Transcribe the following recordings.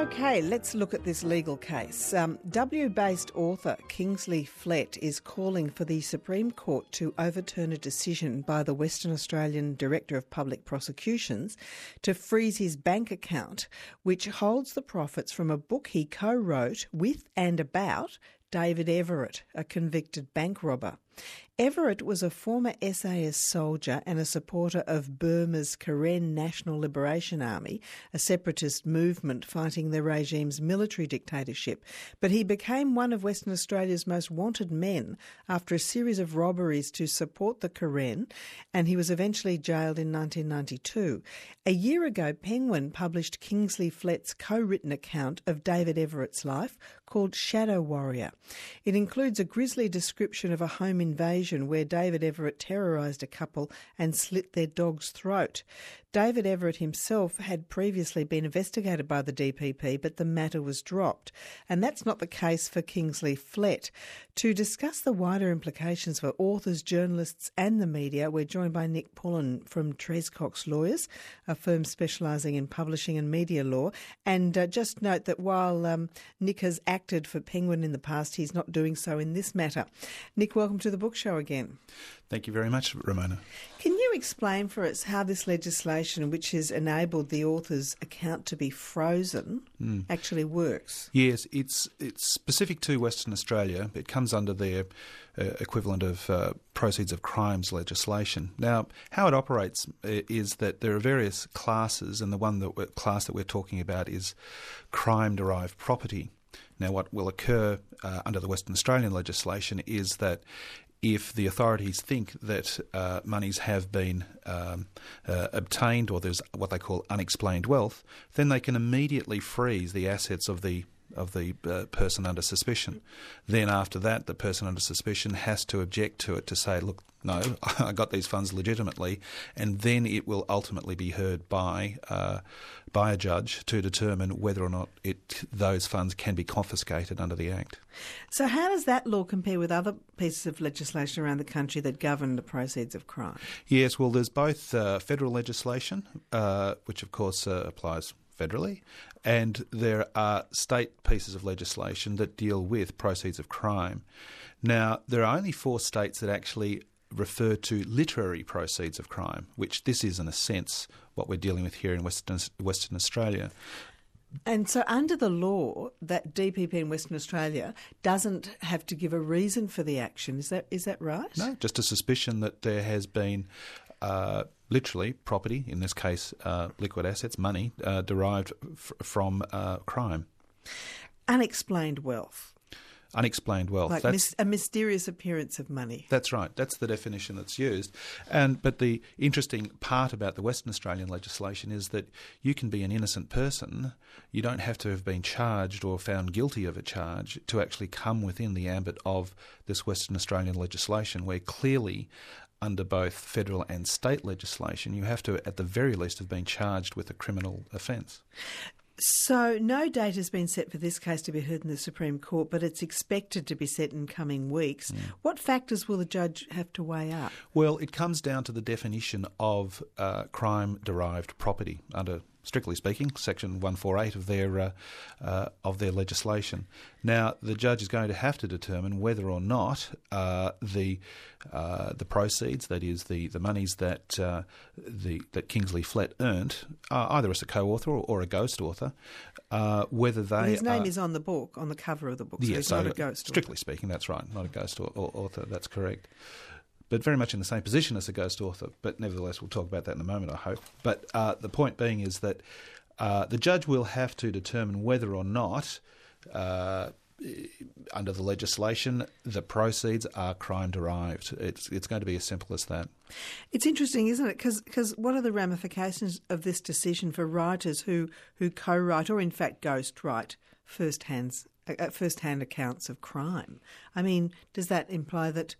Okay, let's look at this legal case. W-based author Kingsley Flett is calling for the Supreme Court to overturn a decision by the Western Australian Director of Public Prosecutions to freeze his bank account, which holds the profits from a book he co-wrote with and about David Everett, a convicted bank robber. Everett was a former SAS soldier and a supporter of Burma's Karen National Liberation Army, a separatist movement fighting the regime's military dictatorship. But he became one of Western Australia's most wanted men after a series of robberies to support the Karen, and he was eventually jailed in 1992. A year ago, Penguin published Kingsley Flett's co-written account of David Everett's life called Shadow Warrior. It includes a grisly description of a home invasion where David Everett terrorised a couple and slit their dog's throat. David Everett himself had previously been investigated by the DPP, but the matter was dropped. And that's not the case for Kingsley Flett. To discuss the wider implications for authors, journalists and the media, we're joined by Nick Pullen from Trescox Lawyers, a firm specialising in publishing and media law. And just note that while Nick has acted for Penguin in the past, he's not doing so in this matter. Nick, welcome to the Book Show again. Thank you very much, Ramona. Can you explain for us how this legislation, which has enabled the author's account to be frozen, actually works? Yes, it's specific to Western Australia. It comes under their equivalent of proceeds of crimes legislation. Now, how it operates is that there are various classes, and the class that we're talking about is crime-derived property. Now, what will occur under the Western Australian legislation is that if the authorities think that monies have been obtained or there's what they call unexplained wealth, then they can immediately freeze the assets of the person under suspicion. Then after that, the person under suspicion has to object to it to say, look, no, I got these funds legitimately, and then it will ultimately be heard by a judge to determine whether or not those funds can be confiscated under the Act. So how does that law compare with other pieces of legislation around the country that govern the proceeds of crime? Yes, well, there's both federal legislation, which of course applies federally, and there are state pieces of legislation that deal with proceeds of crime. Now, there are only 4 states that actually refer to literary proceeds of crime, which this is, in a sense, what we're dealing with here in Western Australia. And so under the law, that DPP in Western Australia doesn't have to give a reason for the action. Is that right? No, just a suspicion that there has been literally property, in this case liquid assets, money, derived from crime. Unexplained wealth. Unexplained wealth. Like a mysterious appearance of money. That's right. That's the definition that's used. But the interesting part about the Western Australian legislation is that you can be an innocent person. You don't have to have been charged or found guilty of a charge to actually come within the ambit of this Western Australian legislation, where clearly under both federal and state legislation, you have to, at the very least, have been charged with a criminal offence. So no date has been set for this case to be heard in the Supreme Court, but it's expected to be set in coming weeks. What factors will the judge have to weigh up? Well, it comes down to the definition of crime-derived property under, strictly speaking, Section 148 of their legislation. Now, the judge is going to have to determine whether or not the proceeds, that is, the monies that Kingsley Flett earned, either as a co-author or a ghost author, whether they. His name is on the book, on the cover of the book, so he's not a ghost author. Strictly speaking, that's right, not a ghost author. That's correct. But very much in the same position as a ghost author. But nevertheless, we'll talk about that in a moment, I hope. But the point being is that the judge will have to determine whether or not, under the legislation, the proceeds are crime-derived. It's going to be as simple as that. It's interesting, isn't it? Because what are the ramifications of this decision for writers who co-write or, in fact, ghost-write first-hand accounts of crime? I mean, does that imply that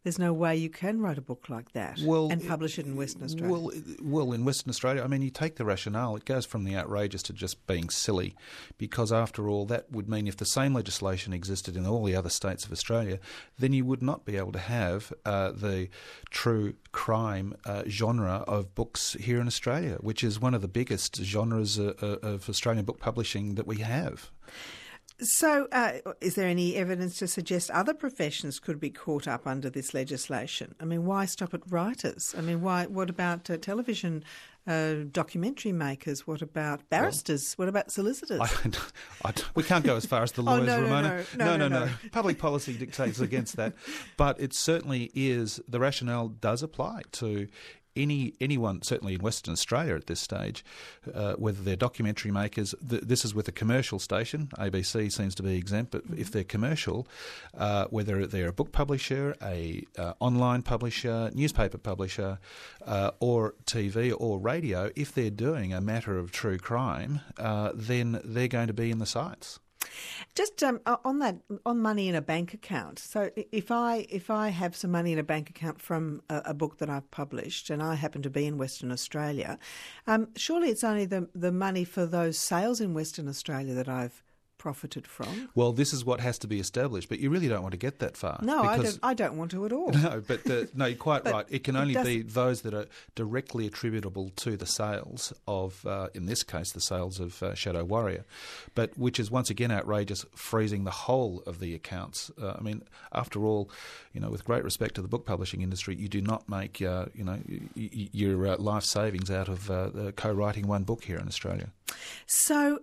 there's no way you can write a book like that and publish it in Western Australia. Well, in Western Australia, I mean, you take the rationale, it goes from the outrageous to just being silly, because after all, that would mean if the same legislation existed in all the other states of Australia, then you would not be able to have the true crime genre of books here in Australia, which is one of the biggest genres of Australian book publishing that we have. So, is there any evidence to suggest other professions could be caught up under this legislation? I mean, why stop at writers? I mean, what about television documentary makers? What about barristers? What about solicitors? We can't go as far as the lawyers, Ramona. No. Public policy dictates against that. But it certainly is, the rationale does apply to anyone, certainly in Western Australia at this stage, whether they're documentary makers. This is with a commercial station. ABC seems to be exempt, but if they're commercial, whether they're a book publisher, a online publisher, newspaper publisher, or TV or radio, if they're doing a matter of true crime, then they're going to be in the sights. Just on money in a bank account. So if I have some money in a bank account from a book that I've published, and I happen to be in Western Australia, surely it's only the money for those sales in Western Australia that I've profited from. Well, this is what has to be established, but you really don't want to get that far. No, I don't want to at all. No, but no, you're quite right. It can only be those that are directly attributable to the sales of, in this case, the sales of Shadow Warrior, but which is once again outrageous, freezing the whole of the accounts. I mean, after all, with great respect to the book publishing industry, you do not make, your life savings out of co-writing one book here in Australia. So,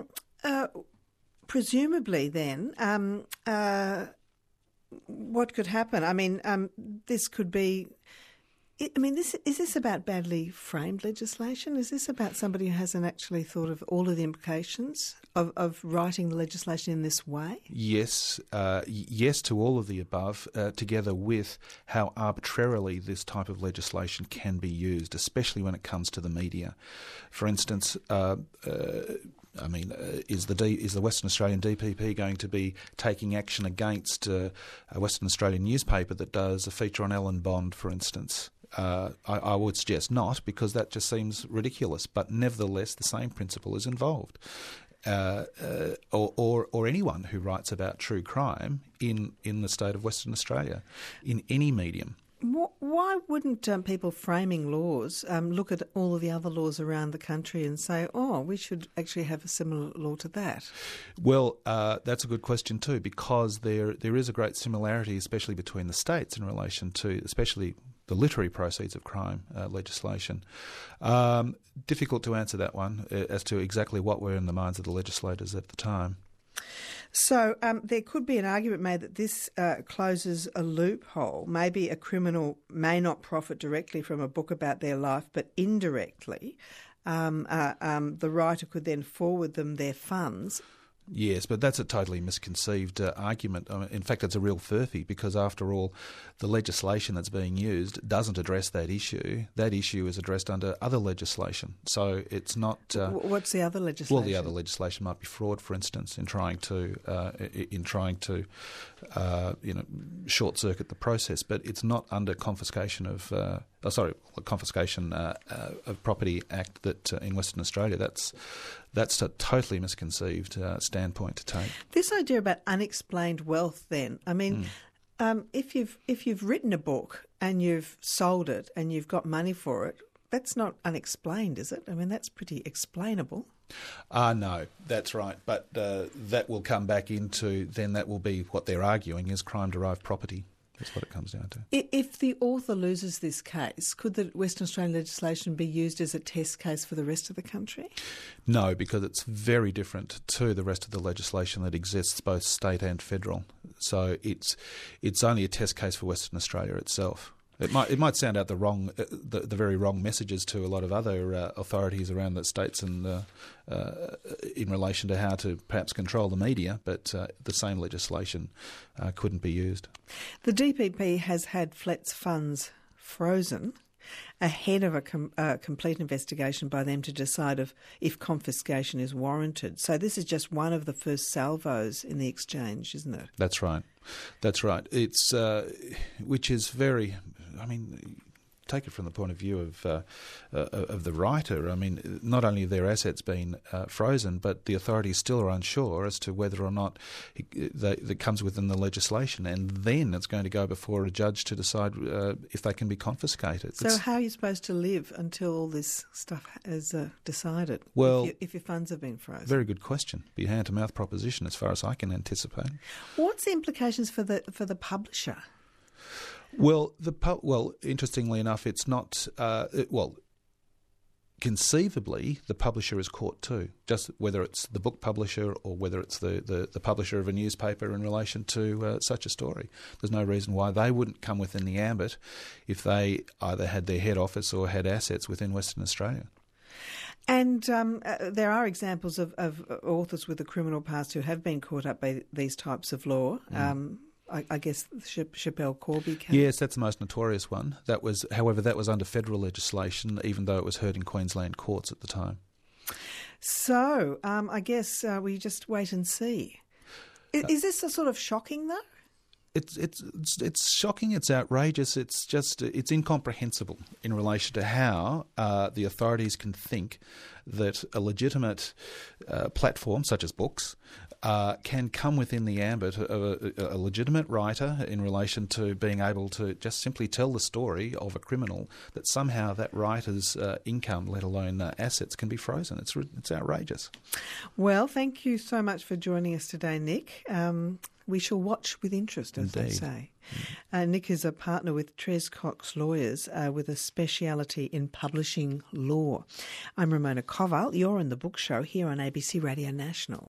presumably then, what could happen? I mean, this could be... is this about badly framed legislation? Is this about somebody who hasn't actually thought of all of the implications of writing the legislation in this way? Yes, yes to all of the above, together with how arbitrarily this type of legislation can be used, especially when it comes to the media. For instance, is the Western Australian DPP going to be taking action against a Western Australian newspaper that does a feature on Ellen Bond, for instance? I would suggest not, because that just seems ridiculous. But nevertheless, the same principle is involved. Or anyone who writes about true crime in the state of Western Australia, in any medium. Why wouldn't people framing laws look at all of the other laws around the country and say, we should actually have a similar law to that? Well, that's a good question too, because there is a great similarity, especially between the states in relation to, especially the literary proceeds of crime legislation. Difficult to answer that one as to exactly what were in the minds of the legislators at the time. So there could be an argument made that this closes a loophole. Maybe a criminal may not profit directly from a book about their life, but indirectly the writer could then forward them their funds. Yes, but that's a totally misconceived argument. In fact, it's a real furphy, because after all, the legislation that's being used doesn't address that issue. That issue is addressed under other legislation. So it's not... What's the other legislation? Well, the other legislation might be fraud, for instance, in trying to short-circuit the process. But it's not under confiscation of... Confiscation of Property Act that in Western Australia. That's a totally misconceived standpoint to take. This idea about unexplained wealth, then, I mean, if you've written a book and you've sold it and you've got money for it, that's not unexplained, is it? I mean, that's pretty explainable. No, that's right. But that will come back into, then that will be what they're arguing is crime-derived property. That's what it comes down to. If the author loses this case, could the Western Australian legislation be used as a test case for the rest of the country? No, because it's very different to the rest of the legislation that exists, both state and federal. So it's only a test case for Western Australia itself. It might sound out the very wrong messages to a lot of other authorities around the states and in relation to how to perhaps control the media, but the same legislation couldn't be used. The DPP has had Flet's funds frozen. ahead of a complete investigation by them to decide if confiscation is warranted. So this is just one of the first salvos in the exchange, isn't it? That's right. That's right. It's which is very, I mean, take it from the point of view of the writer. I mean, not only have their assets been frozen, but the authorities still are unsure as to whether or not that comes within the legislation, and then it's going to go before a judge to decide if they can be confiscated. So how are you supposed to live until all this stuff is decided? Well, if your funds have been frozen? Very good question. Be a hand-to-mouth proposition as far as I can anticipate. What's the implications for the publisher? Well, interestingly enough, it's not. Conceivably, the publisher is caught too. Just whether it's the book publisher or whether it's the publisher of a newspaper in relation to such a story. There's no reason why they wouldn't come within the ambit if they either had their head office or had assets within Western Australia. And there are examples of authors with a criminal past who have been caught up by these types of law. I guess Schapelle Corby case. Yes, that's the most notorious one. However, that was under federal legislation, even though it was heard in Queensland courts at the time. So, I guess we just wait and see. Is this a sort of shocking, though? It's shocking. It's outrageous. It's incomprehensible in relation to how the authorities can think that a legitimate platform such as books can come within the ambit of a legitimate writer in relation to being able to just simply tell the story of a criminal, that somehow that writer's income, let alone assets, can be frozen. It's outrageous. Well, thank you so much for joining us today, Nick. We shall watch with interest, as they say. Nick is a partner with Tres Cox Lawyers with a speciality in publishing law. I'm Ramona Koval. You're on The Book Show here on ABC Radio National.